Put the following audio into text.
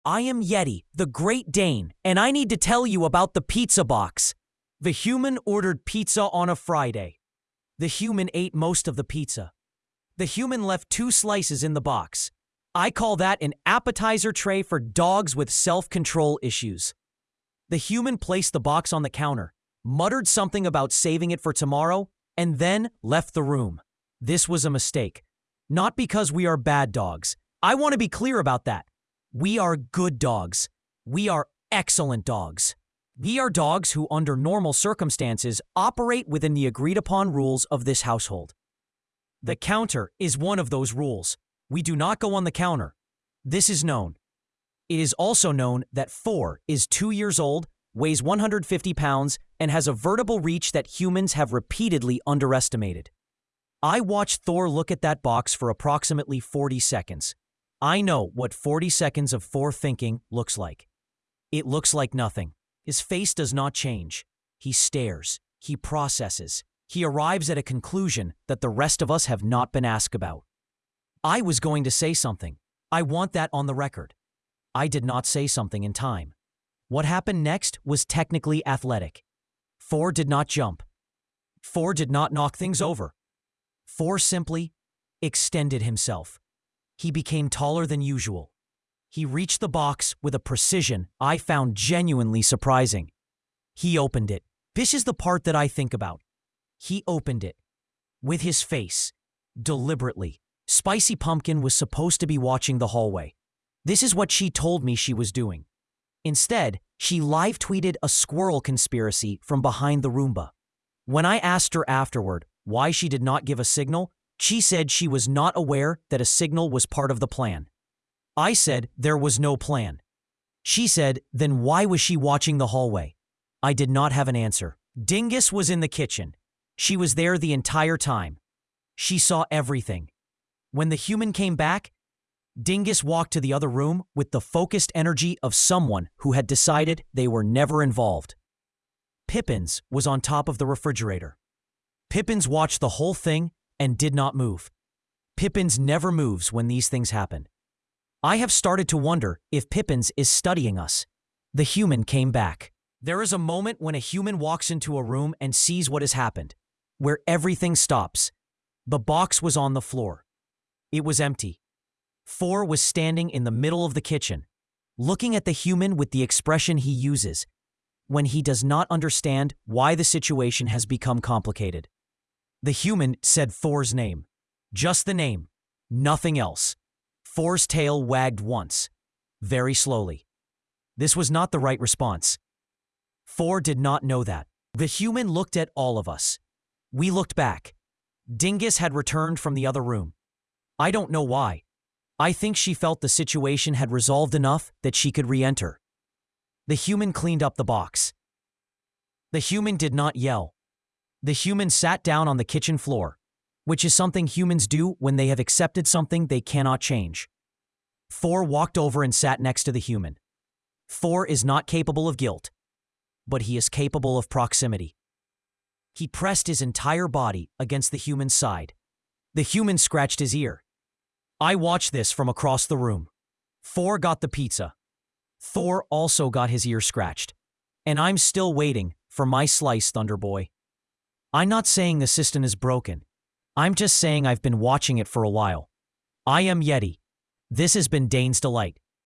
I am Yeti, the Great Dane, and I need to tell you about the pizza box. The human ordered pizza on a Friday. The human ate most of the pizza. The human left 2 slices in the box. I call that an appetizer tray for dogs with self-control issues. The human placed the box on the counter, muttered something about saving it for tomorrow, and then left the room. This was a mistake. Not because we are bad dogs. I want to be clear about that. We are good dogs. We are excellent dogs. We are dogs who, under normal circumstances, operate within the agreed-upon rules of this household. The counter is one of those rules. We do not go on the counter. This is known. It is also known that 4 is 2 years old, weighs 150 pounds, and has a vertical reach that humans have repeatedly underestimated. I watched Thor look at that box for approximately 40 seconds. I know what 40 seconds of Thor thinking looks like. It looks like nothing. His face does not change. He stares. He processes. He arrives at a conclusion that the rest of us have not been asked about. I was going to say something. I want that on the record. I did not say something in time. What happened next was technically athletic. Thor did not jump. Thor did not knock things over. Thor simply extended himself. He became taller than usual. He reached the box with a precision I found genuinely surprising. He opened it. This is the part that I think about. He opened it. With his face. Deliberately. Spicy Pumpkin was supposed to be watching the hallway. This is what she told me she was doing. Instead, she live-tweeted a squirrel conspiracy from behind the Roomba. When I asked her afterward why she did not give a signal, she said she was not aware that a signal was part of the plan. I said there was no plan. She said, then why was she watching the hallway? I did not have an answer. Dingus was in the kitchen. She was there the entire time. She saw everything. When the human came back, Dingus walked to the other room with the focused energy of someone who had decided they were never involved. Pippins was on top of the refrigerator. Pippins watched the whole thing and did not move. Pippins never moves when these things happen. I have started to wonder if Pippins is studying us. The human came back. There is a moment when a human walks into a room and sees what has happened, where everything stops. The box was on the floor. It was empty. Thor was standing in the middle of the kitchen, looking at the human with the expression he uses when he does not understand why the situation has become complicated. The human said Thor's name. Just the name. Nothing else. Thor's tail wagged once. Very slowly. This was not the right response. Thor did not know that. The human looked at all of us. We looked back. Dingus had returned from the other room. I don't know why. I think she felt the situation had resolved enough that she could re-enter. The human cleaned up the box. The human did not yell. The human sat down on the kitchen floor, which is something humans do when they have accepted something they cannot change. Thor walked over and sat next to the human. Thor is not capable of guilt, but he is capable of proximity. He pressed his entire body against the human's side. The human scratched his ear. I watched this from across the room. Thor got the pizza. Thor also got his ear scratched. And I'm still waiting for my slice, Thunderboy. I'm not saying the system is broken. I'm just saying I've been watching it for a while. I am Yeti. This has been Dane's Delight.